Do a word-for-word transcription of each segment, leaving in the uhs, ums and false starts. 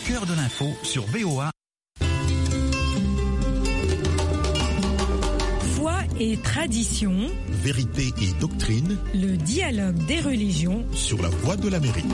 cœur de l'info sur V O A. Foi et tradition, vérité et doctrine, le dialogue des religions sur la voie de l'Amérique.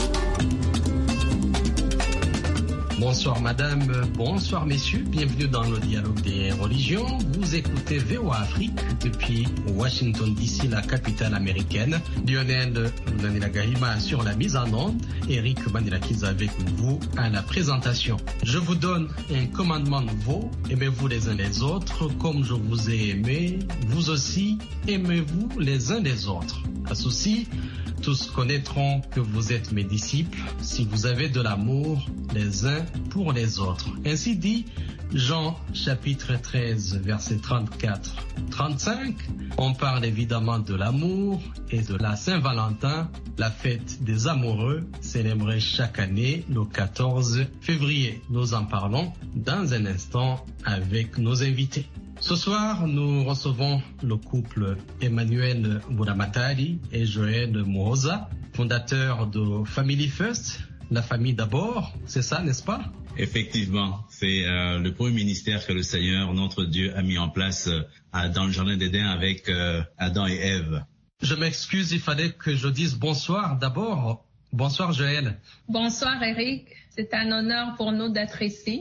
Bonsoir madame, bonsoir messieurs, bienvenue dans le dialogue des religions. Vous écoutez V O A Afrique depuis Washington D C, la capitale américaine. Lionel Lunanilagahima sur la mise en onde, Eric Manilakiz avec vous à la présentation. Je vous donne un commandement nouveau, aimez-vous les uns les autres comme je vous ai aimé, vous aussi aimez-vous les uns les autres. À ceci, tous connaîtront que vous êtes mes disciples si vous avez de l'amour les uns pour les autres. Ainsi dit Jean chapitre treize verset trente-quatre trente-cinq. On parle évidemment de l'amour et de la Saint-Valentin, la fête des amoureux célébrée chaque année le quatorze février. Nous en parlons dans un instant avec nos invités. Ce soir, nous recevons le couple Emmanuel Buramatari et Joël Mohoza, fondateurs de Family First, la famille d'abord, c'est ça, n'est-ce pas? Effectivement, c'est euh, le premier ministère que le Seigneur, notre Dieu, a mis en place euh, dans le Jardin d'Éden avec euh, Adam et Ève. Je m'excuse, il fallait que je dise bonsoir d'abord. Bonsoir Joël. Bonsoir Eric, c'est un honneur pour nous d'être ici.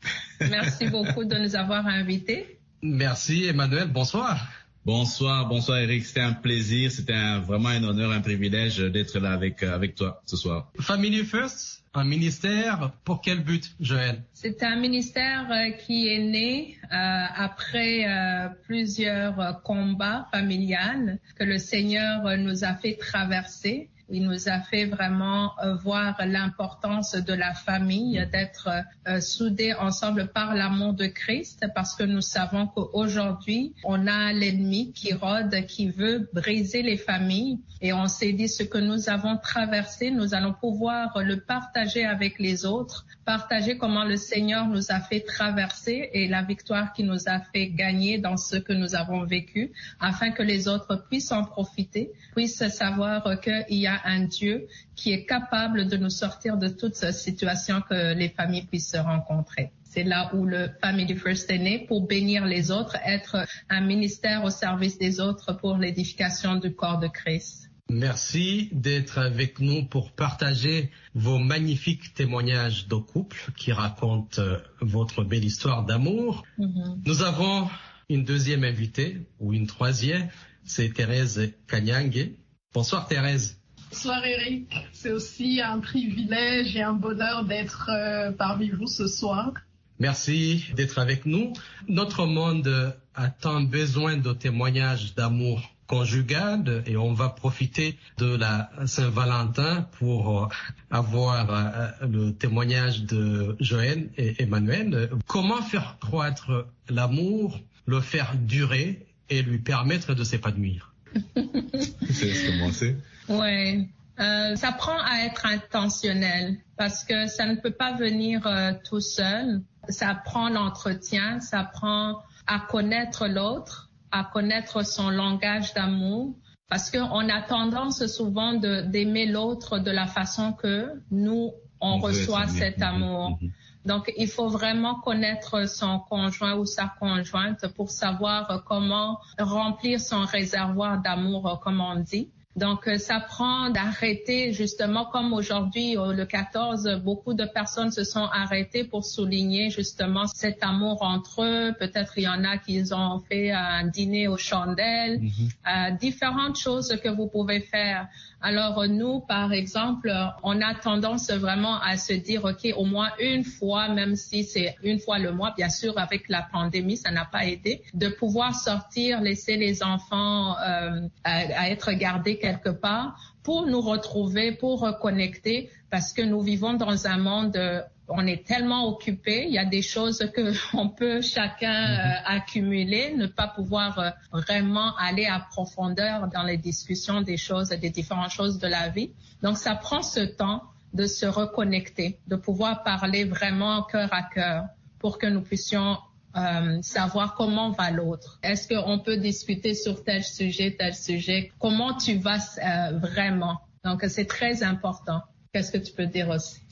Merci beaucoup de nous avoir invités. Merci Emmanuel, bonsoir. Bonsoir, bonsoir Eric, c'était un plaisir, c'était un, vraiment un honneur, un privilège d'être là avec, avec toi ce soir. Family First, un ministère, pour quel but Joël? C'est un ministère qui est né euh, après euh, plusieurs euh, combats familiales que le Seigneur nous a fait traverser. Il nous a fait vraiment euh, voir l'importance de la famille, d'être euh, soudés ensemble par l'amour de Christ, parce que nous savons qu'aujourd'hui, on a l'ennemi qui rôde, qui veut briser les familles. Et on s'est dit, ce que nous avons traversé, nous allons pouvoir le partager avec les autres, partager comment le Seigneur nous a fait traverser et la victoire qu'il nous a fait gagner dans ce que nous avons vécu, afin que les autres puissent en profiter, puissent savoir qu'il y a un Dieu qui est capable de nous sortir de toute situation que les familles puissent se rencontrer. C'est là où le Family First est né, pour bénir les autres, être un ministère au service des autres pour l'édification du corps de Christ. Merci d'être avec nous pour partager vos magnifiques témoignages de couple qui racontent votre belle histoire d'amour. Mm-hmm. Nous avons une deuxième invitée, ou une troisième, c'est Thérèse Kanyange. Bonsoir Thérèse. Bonsoir Eric, c'est aussi un privilège et un bonheur d'être euh, parmi vous ce soir. Merci d'être avec nous. Notre monde a tant besoin de témoignages d'amour conjugal et on va profiter de la Saint-Valentin pour avoir le témoignage de Joël et Emmanuel. Comment faire croître l'amour, le faire durer et lui permettre de s'épanouir? C'est commencer. Ouais, euh, ça prend à être intentionnel parce que ça ne peut pas venir euh, tout seul. Ça prend l'entretien, ça prend à connaître l'autre, à connaître son langage d'amour, parce qu'on a tendance souvent de, d'aimer l'autre de la façon que nous, on, on reçoit cet amour. Donc, il faut vraiment connaître son conjoint ou sa conjointe pour savoir comment remplir son réservoir d'amour, comme on dit. Donc, ça prend d'arrêter, justement, comme aujourd'hui, le quatorze, beaucoup de personnes se sont arrêtées pour souligner, justement, cet amour entre eux. Peut-être il y en a qui ont fait un dîner aux chandelles, mm-hmm. euh, différentes choses que vous pouvez faire. Alors, nous, par exemple, on a tendance vraiment à se dire, OK, au moins une fois, même si c'est une fois le mois, bien sûr, avec la pandémie, ça n'a pas aidé, de pouvoir sortir, laisser les enfants euh, à, à être gardés quelque part pour nous retrouver, pour reconnecter, parce que nous vivons dans un monde, euh, on est tellement occupé, il y a des choses que on peut chacun euh, accumuler, ne pas pouvoir euh, vraiment aller à profondeur dans les discussions des choses, des différentes choses de la vie. Donc, ça prend ce temps de se reconnecter, de pouvoir parler vraiment cœur à cœur pour que nous puissions Euh, savoir comment va l'autre. Est-ce qu'on peut discuter sur tel sujet, tel sujet? Comment tu vas euh, vraiment? Donc, c'est très important. Qu'est-ce que tu peux dire aussi?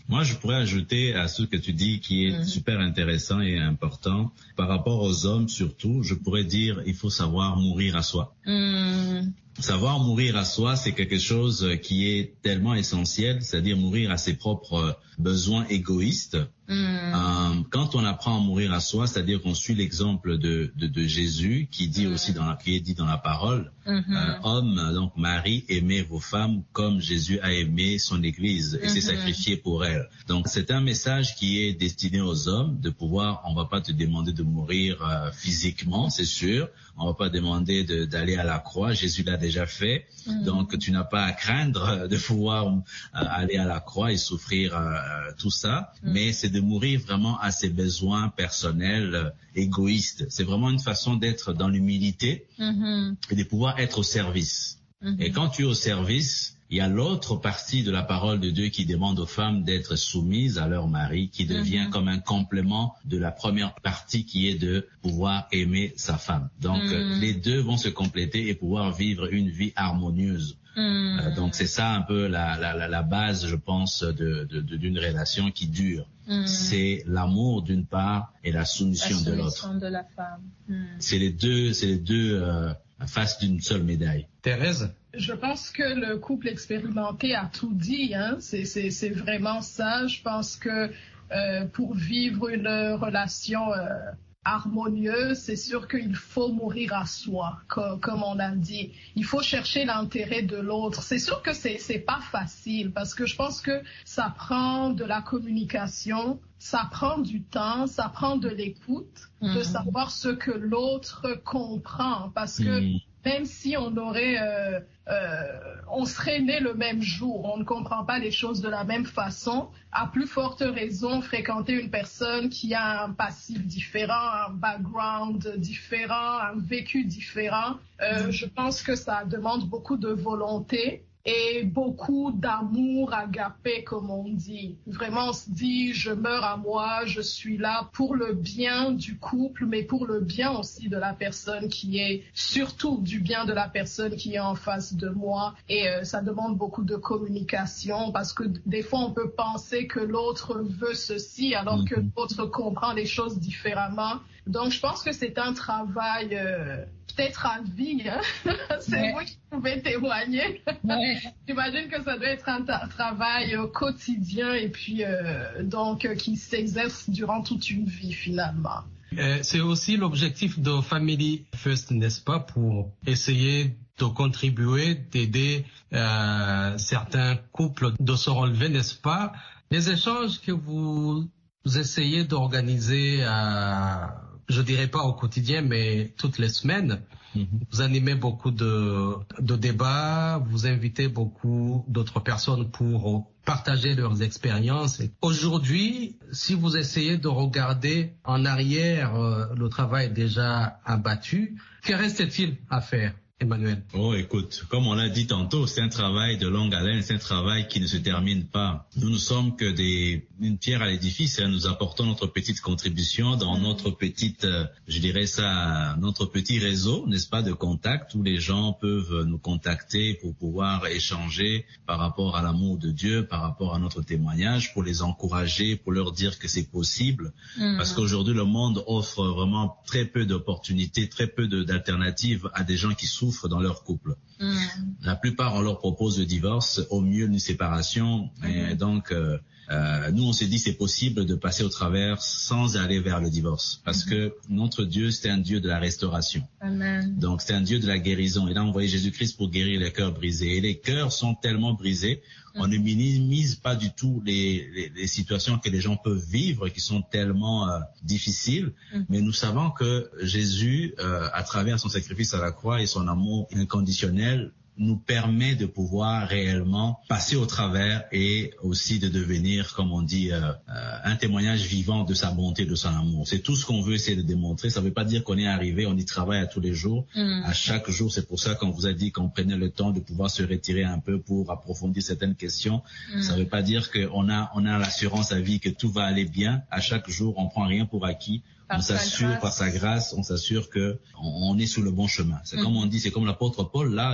Moi, je pourrais ajouter à ce que tu dis qui est mmh. super intéressant et important. Par rapport aux hommes surtout, je pourrais dire il faut savoir mourir à soi. Mmh. Savoir mourir à soi, c'est quelque chose qui est tellement essentiel, c'est-à-dire mourir à ses propres besoins égoïstes. Mmh. Euh, quand on apprend à mourir à soi, c'est-à-dire qu'on suit l'exemple de, de, de Jésus, qui dit mmh. aussi dans la, qui est dit dans la parole, mmh. euh, homme, donc Marie, aimez vos femmes comme Jésus a aimé son Église et mmh. s'est sacrifié pour elle. Donc c'est un message qui est destiné aux hommes de pouvoir, on va pas te demander de mourir euh, physiquement, c'est sûr, on va pas demander de, d'aller à la croix, Jésus l'a déjà fait, mmh. donc tu n'as pas à craindre de pouvoir euh, aller à la croix et souffrir euh, tout ça, mmh. mais c'est de mourir vraiment à ses besoins personnels, euh, égoïstes. C'est vraiment une façon d'être dans l'humilité mmh. et de pouvoir être au service. Mmh. Et quand tu es au service, il y a l'autre partie de la parole de Dieu qui demande aux femmes d'être soumises à leur mari, qui devient mmh. comme un complément de la première partie qui est de pouvoir aimer sa femme. Donc mmh. les deux vont se compléter et pouvoir vivre une vie harmonieuse. Mmh. Euh, donc c'est ça un peu la, la, la base, je pense, de, de, de, d'une relation qui dure. Mmh. C'est l'amour d'une part et la soumission, la soumission de l'autre. De la femme. Mmh. C'est les deux, c'est les deux euh, faces d'une seule médaille. Thérèse? Je pense que le couple expérimenté a tout dit, hein. C'est, c'est, c'est vraiment ça. Je pense que euh, pour vivre une relation euh, harmonieuse, c'est sûr qu'il faut mourir à soi, comme, comme on a dit. Il faut chercher l'intérêt de l'autre. C'est sûr que c'est, c'est pas facile parce que je pense que ça prend de la communication, ça prend du temps, ça prend de l'écoute, mmh. de savoir ce que l'autre comprend parce que mmh. même si on aurait, euh, euh, on serait né le même jour, on ne comprend pas les choses de la même façon. À plus forte raison, fréquenter une personne qui a un passif différent, un background différent, un vécu différent, euh, je pense que ça demande beaucoup de volonté et beaucoup d'amour agapé, comme on dit. Vraiment, on se dit, je meurs à moi, je suis là pour le bien du couple, mais pour le bien aussi de la personne qui est, surtout du bien de la personne qui est en face de moi. Et euh, ça demande beaucoup de communication parce que des fois, on peut penser que l'autre veut ceci alors que l'autre comprend les choses différemment. Donc, je pense que c'est un travail euh, peut-être à vie. Hein? C'est ouais. vous qui pouvez témoigner. Ouais. J'imagine que ça doit être un ta- travail euh, quotidien et puis euh, donc euh, qui s'exerce durant toute une vie finalement. Euh, c'est aussi l'objectif de Family First, n'est-ce pas, pour essayer de contribuer, d'aider euh, certains couples de se relever, n'est-ce pas? Les échanges que vous, vous essayez d'organiser à... je dirais pas au quotidien, mais toutes les semaines, mm-hmm. vous animez beaucoup de, de débats, vous invitez beaucoup d'autres personnes pour partager leurs expériences. Et aujourd'hui, si vous essayez de regarder en arrière euh, le travail déjà abattu, que reste-t-il à faire, Emmanuel? Oh, écoute, comme on l'a dit tantôt, c'est un travail de longue haleine, c'est un travail qui ne se termine pas. Nous ne sommes que des, une pierre à l'édifice, hein. Nous apportons notre petite contribution dans notre petite, euh, je dirais ça, notre petit réseau, n'est-ce pas, de contacts où les gens peuvent nous contacter pour pouvoir échanger par rapport à l'amour de Dieu, par rapport à notre témoignage, pour les encourager, pour leur dire que c'est possible. Mmh. Parce qu'aujourd'hui, le monde offre vraiment très peu d'opportunités, très peu de, d'alternatives à des gens qui souffrent dans leur couple. Mmh. La plupart, on leur propose le divorce, au mieux une séparation. Mmh. Et donc, euh, euh, nous, on s'est dit c'est possible de passer au travers sans aller vers le divorce. Parce mmh. que notre Dieu, c'est un Dieu de la restauration. Amen. Donc, c'est un Dieu de la guérison. Il a envoyé Jésus-Christ pour guérir les cœurs brisés. Et les cœurs sont tellement brisés, mmh. on ne minimise pas du tout les, les, les situations que les gens peuvent vivre, qui sont tellement euh, difficiles. Mmh. Mais nous savons que Jésus, euh, à travers son sacrifice à la croix et son amour inconditionnel, nous permet de pouvoir réellement passer au travers et aussi de devenir, comme on dit, euh, euh, un témoignage vivant de sa bonté, de son amour. C'est tout ce qu'on veut essayer de démontrer. Ça ne veut pas dire qu'on est arrivé, on y travaille à tous les jours, mmh. à chaque jour. C'est pour ça qu'on vous a dit qu'on prenait le temps de pouvoir se retirer un peu pour approfondir certaines questions. Mmh. Ça ne veut pas dire qu'on a, on a l'assurance à vie que tout va aller bien. À chaque jour, on prend rien pour acquis. On s'assure par sa grâce, on s'assure que on, on est sur le bon chemin. C'est mmh. comme on dit, c'est comme l'apôtre Paul. Là, il faut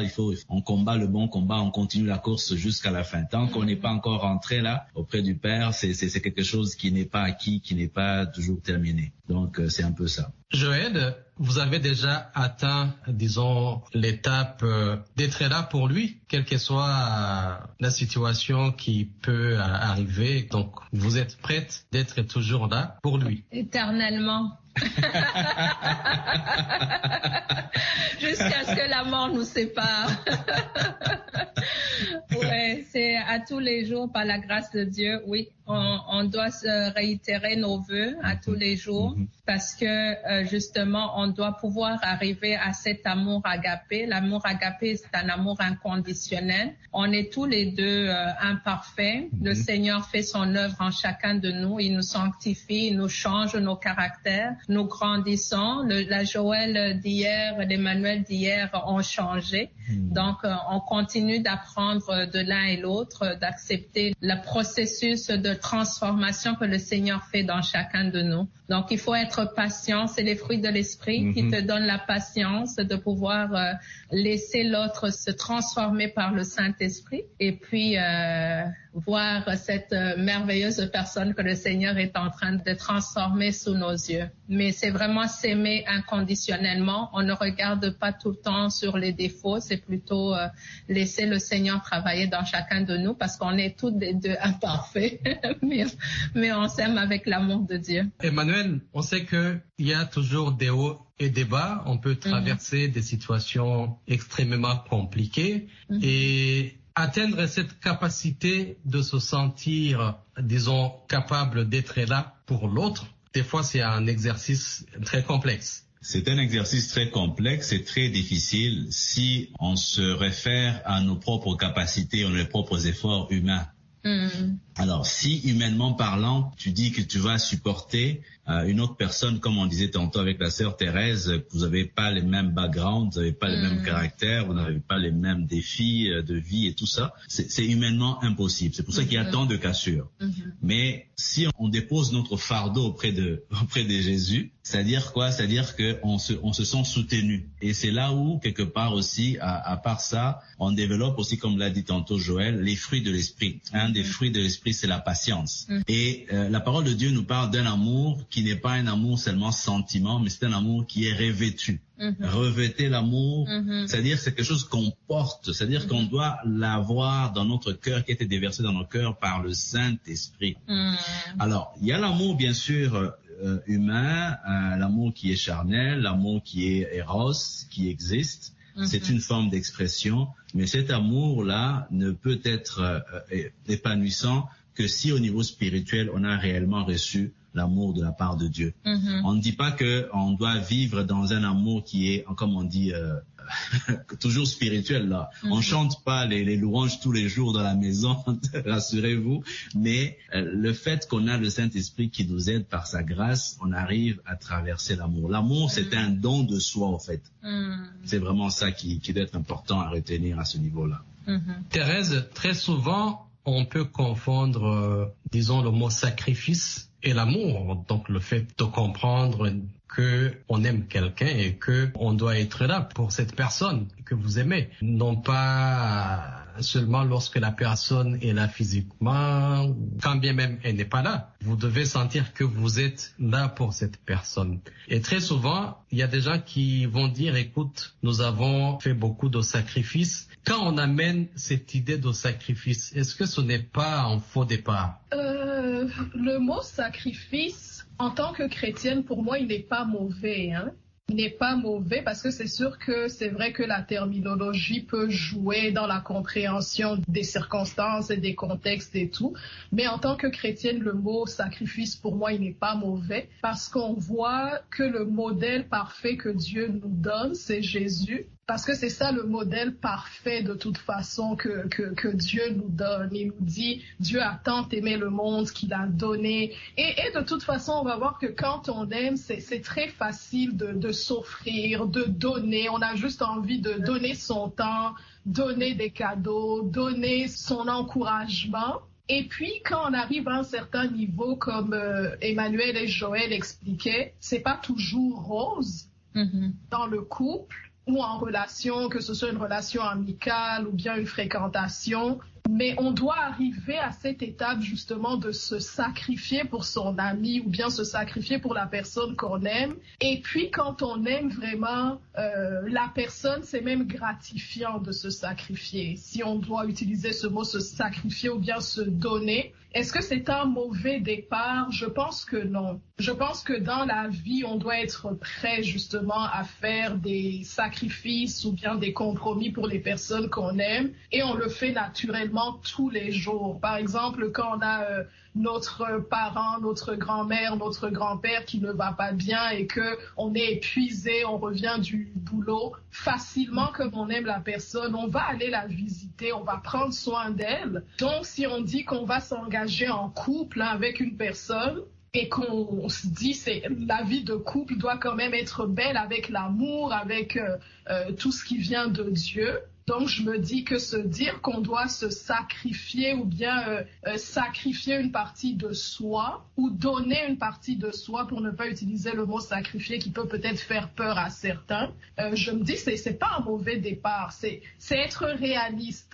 on combat le bon combat, on continue la course jusqu'à la fin. Tant qu'on n'est pas encore rentré là, auprès du Père, c'est, c'est, c'est quelque chose qui n'est pas acquis, qui n'est pas toujours terminé. Donc, euh, c'est un peu ça. Joël, vous avez déjà atteint, disons, l'étape euh, d'être là pour lui, quelle que soit euh, la situation qui peut euh, arriver. Donc, vous êtes prête d'être toujours là pour lui. Éternellement. Jusqu'à ce que la mort nous sépare. Ouais, c'est à tous les jours, par la grâce de Dieu, oui. On, on doit se réitérer nos vœux à tous les jours parce que euh, justement, on doit pouvoir arriver à cet amour agapé. L'amour agapé, c'est un amour inconditionnel. On est tous les deux euh, imparfaits. Le Seigneur fait son œuvre en chacun de nous. Il nous sanctifie, il nous change nos caractères. Nous grandissons. Le, la Joël d'hier, l'Emmanuel d'hier ont changé. Donc, euh, on continue d'apprendre de l'un et l'autre, d'accepter le processus de transformation que le Seigneur fait dans chacun de nous. Donc, il faut être patient. C'est les fruits de l'esprit mm-hmm. qui te donnent la patience de pouvoir euh, laisser l'autre se transformer par le Saint-Esprit et puis euh, voir cette euh, merveilleuse personne que le Seigneur est en train de transformer sous nos yeux. Mais c'est vraiment s'aimer inconditionnellement. On ne regarde pas tout le temps sur les défauts. C'est plutôt euh, laisser le Seigneur travailler dans chacun de nous parce qu'on est tous les deux imparfaits, mais, mais on s'aime avec l'amour de Dieu. Emmanuel, on sait qu'il y a toujours des hauts et des bas. On peut traverser mm-hmm. des situations extrêmement compliquées mm-hmm. et atteindre cette capacité de se sentir, disons, capable d'être là pour l'autre. Des fois, c'est un exercice très complexe. C'est un exercice très complexe et très difficile si on se réfère à nos propres capacités, à nos propres efforts humains. Mmh. Alors, si humainement parlant, tu dis que tu vas supporter euh, une autre personne, comme on disait tantôt avec la sœur Thérèse, que vous n'avez pas les mêmes backgrounds, vous n'avez pas mmh. les mêmes caractères, vous n'avez pas les mêmes défis de vie et tout ça, c'est, c'est humainement impossible. C'est pour ça mmh. qu'il y a tant de cassures. Mmh. Mais si on dépose notre fardeau auprès de auprès de Jésus, c'est-à-dire quoi? C'est-à-dire qu'on se, on se sent soutenu. Et c'est là où, quelque part aussi, à, à part ça, on développe aussi, comme l'a dit tantôt Joël, les fruits de l'esprit. Un des fruits de l'esprit, c'est la patience. Mm. Et euh, la parole de Dieu nous parle d'un amour qui n'est pas un amour seulement sentiment, mais c'est un amour qui est revêtu. Mm-hmm. Revêter l'amour, mm-hmm. c'est-à-dire que c'est quelque chose qu'on porte, c'est-à-dire mm-hmm. qu'on doit l'avoir dans notre cœur, qui a été déversé dans nos cœurs par le Saint-Esprit. Mm. Alors, il y a l'amour, bien sûr, euh, humain, euh, l'amour qui est charnel, l'amour qui est éros, qui existe. Mm-hmm. C'est une forme d'expression, mais cet amour-là ne peut être euh, épanouissant que si au niveau spirituel, on a réellement reçu l'amour de la part de Dieu. Mm-hmm. On ne dit pas qu'on doit vivre dans un amour qui est, comme on dit, euh, toujours spirituel. Là. Mm-hmm. On chante pas les, les louanges tous les jours dans la maison, rassurez-vous, mais euh, le fait qu'on a le Saint-Esprit qui nous aide par sa grâce, on arrive à traverser l'amour. L'amour, mm-hmm. c'est un don de soi, en fait. Mm-hmm. C'est vraiment ça qui, qui doit être important à retenir à ce niveau-là. Mm-hmm. Thérèse, très souvent, on peut confondre, euh, disons, le mot sacrifice et l'amour. Donc, le fait de comprendre que on aime quelqu'un et que on doit être là pour cette personne que vous aimez. Non pas seulement lorsque la personne est là physiquement, quand bien même elle n'est pas là. Vous devez sentir que vous êtes là pour cette personne. Et très souvent, il y a des gens qui vont dire, écoute, nous avons fait beaucoup de sacrifices. Quand on amène cette idée de sacrifice, est-ce que ce n'est pas un faux départ? Euh, le mot sacrifice, en tant que chrétienne, pour moi, il n'est pas mauvais, hein. Il n'est pas mauvais parce que c'est sûr que c'est vrai que la terminologie peut jouer dans la compréhension des circonstances et des contextes et tout. Mais en tant que chrétienne, le mot sacrifice, pour moi, il n'est pas mauvais parce qu'on voit que le modèle parfait que Dieu nous donne, c'est Jésus. Parce que c'est ça le modèle parfait de toute façon que, que, que Dieu nous donne. Il nous dit, Dieu a tant aimé le monde qu'il a donné. Et, et de toute façon, on va voir que quand on aime, c'est, c'est très facile de, de s'offrir, de donner. On a juste envie de donner son temps, donner des cadeaux, donner son encouragement. Et puis, quand on arrive à un certain niveau, comme euh, Emmanuel et Joël expliquaient, c'est pas toujours rose mm-hmm. dans le couple. ou en relation, que ce soit une relation amicale ou bien une fréquentation. Mais on doit arriver à cette étape justement de se sacrifier pour son ami ou bien se sacrifier pour la personne qu'on aime. Et puis quand on aime vraiment euh, la personne, c'est même gratifiant de se sacrifier. Si on doit utiliser ce mot, se sacrifier ou bien se donner. Est-ce que c'est un mauvais départ? Je pense que non. Je pense que dans la vie, on doit être prêt justement à faire des sacrifices ou bien des compromis pour les personnes qu'on aime. Et on le fait naturellement tous les jours. Par exemple, quand on a euh, notre parent, notre grand-mère, notre grand-père qui ne va pas bien et qu'on est épuisé, on revient du boulot, facilement, comme on aime la personne, on va aller la visiter, on va prendre soin d'elle. Donc, si on dit qu'on va s'engager en couple hein, avec une personne, et qu'on se dit c'est la vie de couple doit quand même être belle avec l'amour, avec euh, euh, tout ce qui vient de Dieu. Donc, je me dis que se dire qu'on doit se sacrifier ou bien euh, euh, sacrifier une partie de soi ou donner une partie de soi, pour ne pas utiliser le mot sacrifier qui peut peut-être faire peur à certains, euh, je me dis que c'est, c'est pas un mauvais départ, c'est, c'est être réaliste.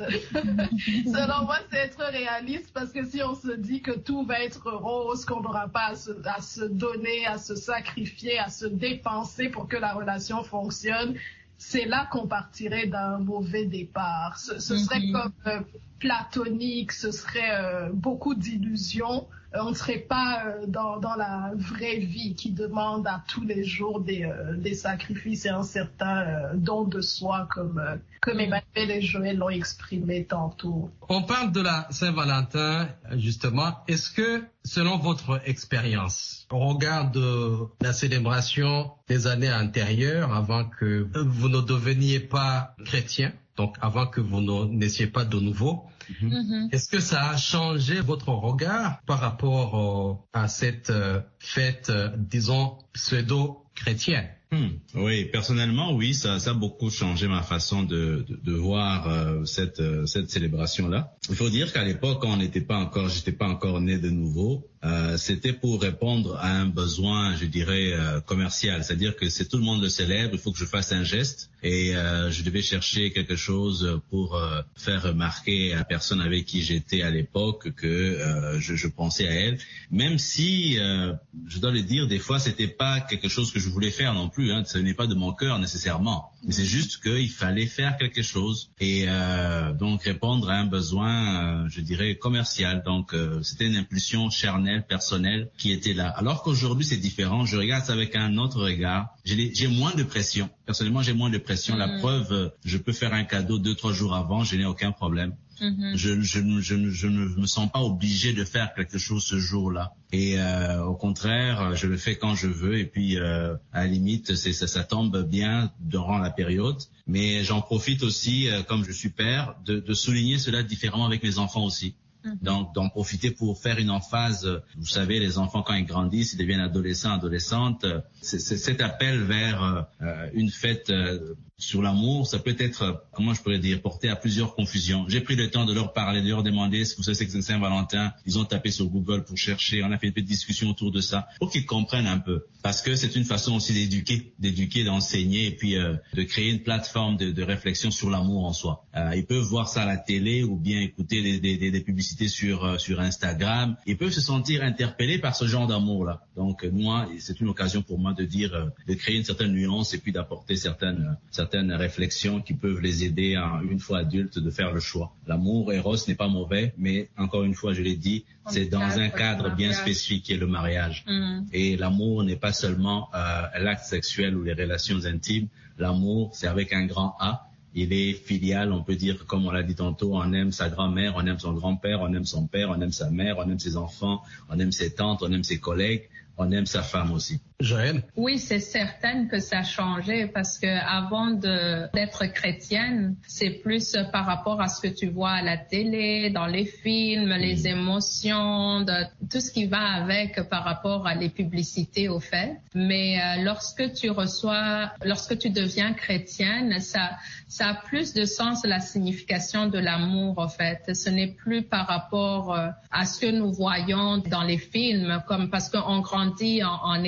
Selon moi, c'est être réaliste parce que si on se dit que tout va être rose, qu'on n'aura pas à se, à se donner, à se sacrifier, à se dépenser pour que la relation fonctionne, c'est là qu'on partirait d'un mauvais départ. Ce, ce serait mm-hmm. comme euh, platonique, ce serait euh, beaucoup d'illusions. Euh, on ne serait pas euh, dans, dans la vraie vie qui demande à tous les jours des, euh, des sacrifices et un certain euh, don de soi, comme, euh, comme Emmanuel et Joël l'ont exprimé tantôt. On parle de la Saint-Valentin, justement. Est-ce que, selon votre expérience, au regard de la célébration des années antérieures, avant que vous ne deveniez pas chrétien, donc avant que vous ne naissiez pas de nouveau, mm-hmm. est-ce que ça a changé votre regard par rapport euh, à cette euh, fête, euh, disons, pseudo-chrétienne? Hmm. Oui, personnellement, oui, ça, ça a beaucoup changé ma façon de, de, de voir euh, cette, euh, cette célébration-là. Il faut dire qu'à l'époque, quand on n'était pas encore, j'étais pas encore né de nouveau, euh, c'était pour répondre à un besoin, je dirais, euh, commercial. C'est-à-dire que c'est tout le monde le célèbre, il faut que je fasse un geste et euh, je devais chercher quelque chose pour euh, faire remarquer à la personne avec qui j'étais à l'époque que euh, je, je pensais à elle. Même si, euh, je dois le dire, des fois, c'était pas quelque chose que je voulais faire non plus. Hein, ce n'est pas de mon cœur nécessairement, mais c'est juste qu'il fallait faire quelque chose et euh, donc répondre à un besoin, euh, je dirais, commercial. Donc euh, c'était une impulsion charnelle, personnelle qui était là. Alors qu'aujourd'hui c'est différent, je regarde ça avec un autre regard. J'ai, j'ai moins de pression. Personnellement, j'ai moins de pression. Mmh. La preuve, je peux faire un cadeau deux, trois jours avant, je n'ai aucun problème. Mm-hmm. Je, je, je, je ne me sens pas obligé de faire quelque chose ce jour-là. Et euh, au contraire, je le fais quand je veux. Et puis, euh, à la limite, c'est, ça, ça tombe bien durant la période. Mais j'en profite aussi, euh, comme je suis père, de, de souligner cela différemment avec mes enfants aussi. Donc, d'en profiter pour faire une emphase. Vous savez, les enfants, quand ils grandissent, ils deviennent adolescents, adolescentes. C'est, c'est cet appel vers euh, une fête euh, sur l'amour, ça peut être, comment je pourrais dire, porté à plusieurs confusions. J'ai pris le temps de leur parler, de leur demander ce que vous savez que c'est Saint-Valentin. Ils ont tapé sur Google pour chercher. On a fait une petite discussion autour de ça pour qu'ils comprennent un peu. Parce que c'est une façon aussi d'éduquer, d'éduquer, d'enseigner et puis euh, de créer une plateforme de, de réflexion sur l'amour en soi. Euh, ils peuvent voir ça à la télé ou bien écouter des, des, des publicités sur, euh, sur Instagram. Ils peuvent se sentir interpellés par ce genre d'amour-là. Donc moi, c'est une occasion pour moi de dire, euh, de créer une certaine nuance et puis d'apporter certaines, euh, certaines réflexions qui peuvent les aider, à, une fois adultes, de faire le choix. L'amour, Eros, n'est pas mauvais, mais encore une fois, je l'ai dit, c'est dans un cadre bien spécifique qui est le mariage. Mmh. Et l'amour n'est pas seulement euh, l'acte sexuel ou les relations intimes. L'amour, c'est avec un grand A. Il est filial, on peut dire, comme on l'a dit tantôt, on aime sa grand-mère, on aime son grand-père, on aime son père, on aime sa mère, on aime ses enfants, on aime ses tantes, on aime ses collègues, on aime sa femme aussi. Joël? Oui, c'est certain que ça a changé parce que avant de, d'être chrétienne, c'est plus par rapport à ce que tu vois à la télé, dans les films, mmh. les émotions, de, tout ce qui va avec par rapport à les publicités au fait. Mais euh, lorsque tu reçois, lorsque tu deviens chrétienne, ça, ça a plus de sens la signification de l'amour au fait. Ce n'est plus par rapport euh, à ce que nous voyons dans les films, comme parce qu'on grandit en, en ayant cette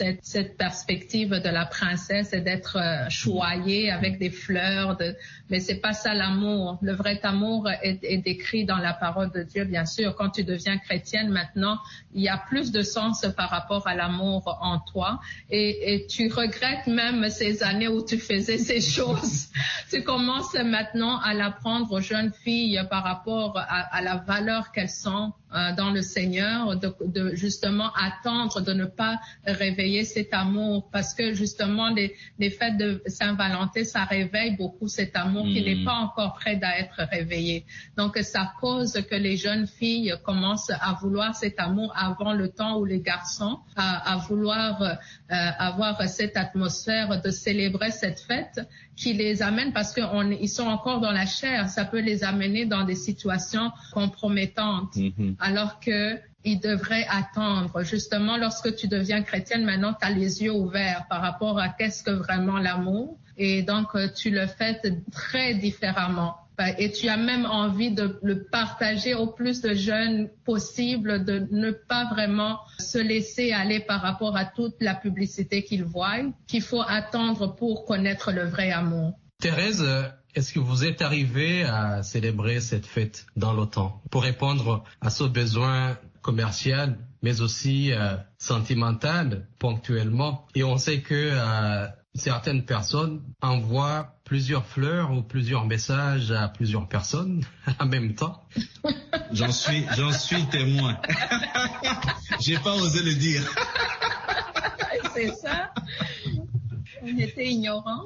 cette, cette perspective de la princesse et d'être euh, choyée avec des fleurs. De... Mais c'est pas ça l'amour. Le vrai amour est, est décrit dans la parole de Dieu, bien sûr. Quand tu deviens chrétienne maintenant, il y a plus de sens par rapport à l'amour en toi. Et, et tu regrettes même ces années où tu faisais ces choses. Tu commences maintenant à l'apprendre aux jeunes filles par rapport à, à la valeur qu'elles sont euh, dans le Seigneur, de, de justement attendre, de ne pas réveiller cet amour, parce que justement les, les fêtes de Saint-Valentin, ça réveille beaucoup cet amour mmh. qui n'est pas encore prêt à être réveillé. Donc ça cause que les jeunes filles commencent à vouloir cet amour avant le temps où les garçons à, à vouloir euh, avoir cette atmosphère de célébrer cette fête qui les amène, parce qu'ils sont encore dans la chair, ça peut les amener dans des situations compromettantes. Mmh. Alors que ils devraient attendre. Justement, lorsque tu deviens chrétienne, maintenant, tu as les yeux ouverts par rapport à qu'est-ce que vraiment l'amour. Et donc, tu le fais très différemment. Et tu as même envie de le partager au plus de jeunes possible, de ne pas vraiment se laisser aller par rapport à toute la publicité qu'ils voient, qu'il faut attendre pour connaître le vrai amour. Thérèse, est-ce que vous êtes arrivée à célébrer cette fête dans le temps pour répondre à ce besoin commercial, mais aussi euh, sentimental, ponctuellement? Et on sait que euh, certaines personnes envoient plusieurs fleurs ou plusieurs messages à plusieurs personnes en même temps. J'en suis, j'en suis témoin. J'ai pas osé le dire. C'est ça. On était ignorants.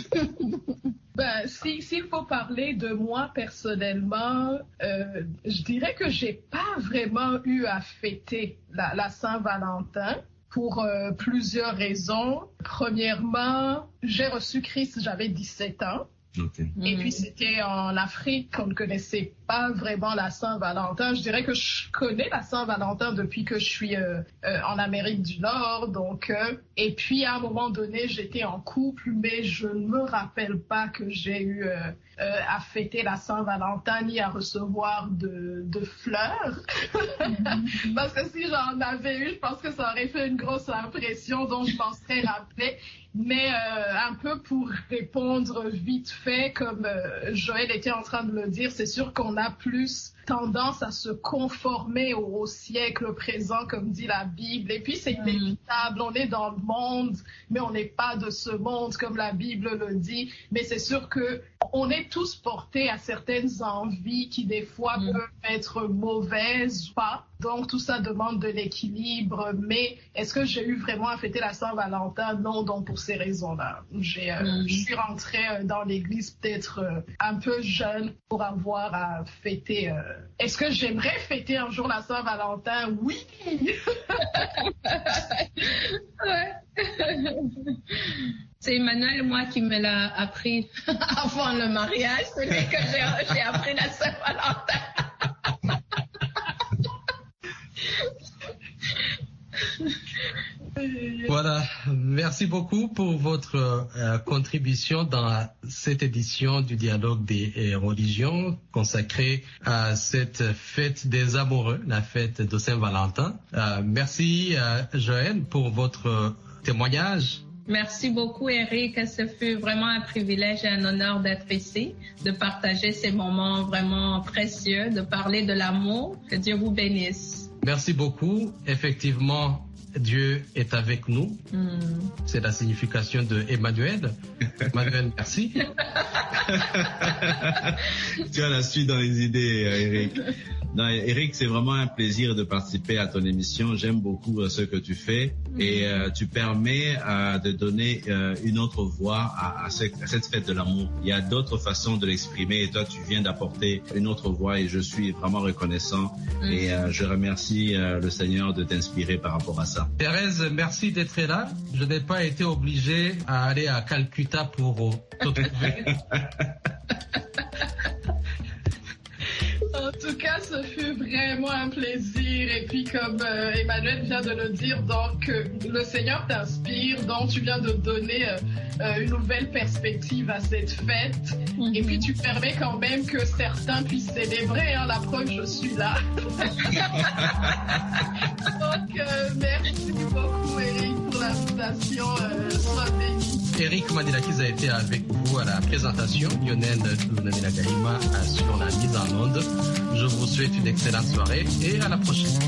Ben, si, s'il faut parler de moi personnellement, euh, je dirais que j'ai pas vraiment eu à fêter la, la Saint-Valentin pour euh, plusieurs raisons. Premièrement, j'ai reçu Christ, j'avais dix-sept ans. Okay. Et mmh. puis c'était en Afrique qu'on ne connaissait pas vraiment la Saint-Valentin. Je dirais que je connais la Saint-Valentin depuis que je suis euh, euh, en Amérique du Nord. Donc, euh, et puis à un moment donné, j'étais en couple, mais je ne me rappelle pas que j'ai eu euh, euh, à fêter la Saint-Valentin ni à recevoir de, de fleurs. Mmh. Parce que si j'en avais eu, je pense que ça aurait fait une grosse impression, donc je m'en serais rappelé. Mais euh, un peu pour répondre vite fait, comme euh, Joël était en train de le dire, c'est sûr qu'on a plus tendance à se conformer au, au siècle présent, comme dit la Bible. Et puis c'est inévitable, on est dans le monde, mais on n'est pas de ce monde, comme la Bible le dit. Mais c'est sûr que on est tous portés à certaines envies qui des fois mmh. peuvent être mauvaises ou pas. Donc tout ça demande de l'équilibre. Mais est-ce que j'ai eu vraiment à fêter la Saint-Valentin? Non, donc pour ces raisons-là. J'ai, euh, mmh. Je suis rentrée dans l'église peut-être euh, un peu jeune pour avoir à fêter. Euh... Est-ce que j'aimerais fêter un jour la Saint-Valentin? Oui. Ouais. C'est Emmanuel, moi, qui me l'a appris avant le mariage. C'est lui que j'ai, j'ai appris la Saint-Valentin. Voilà, merci beaucoup pour votre euh, contribution dans cette édition du Dialogue des religions consacrée à cette fête des amoureux, la fête de Saint-Valentin. Euh, merci euh, Joël pour votre témoignage. Merci beaucoup Eric, ce fut vraiment un privilège et un honneur d'être ici, de partager ces moments vraiment précieux, de parler de l'amour. Que Dieu vous bénisse. Merci beaucoup. Effectivement, Dieu est avec nous. Mm. C'est la signification de Emmanuel. Emmanuel, merci. Tu as la suite dans les idées, Eric. Non, Eric, c'est vraiment un plaisir de participer à ton émission. J'aime beaucoup euh, ce que tu fais mm. et euh, tu permets euh, de donner euh, une autre voix à, à, ce, à cette fête de l'amour. Il y a d'autres façons de l'exprimer et toi, tu viens d'apporter une autre voix et je suis vraiment reconnaissant mm. et euh, je remercie euh, le Seigneur de t'inspirer par rapport à ça. Thérèse, merci d'être là. Je n'ai pas été obligé à aller à Calcutta pour te trouver. En tout cas, ce fut vraiment un plaisir. Et puis, comme euh, Emmanuel vient de le dire, donc euh, le Seigneur t'inspire, donc tu viens de donner euh, euh, une nouvelle perspective à cette fête. Mm-hmm. Et puis, tu permets quand même que certains puissent célébrer. Hein, la preuve, je suis là. Donc, euh, merci beaucoup, Eric, pour la Eric Manilakiz a été avec vous à la présentation, Lionel Lounamila Gaïma sur la mise en onde. Je vous souhaite une excellente soirée et à la prochaine.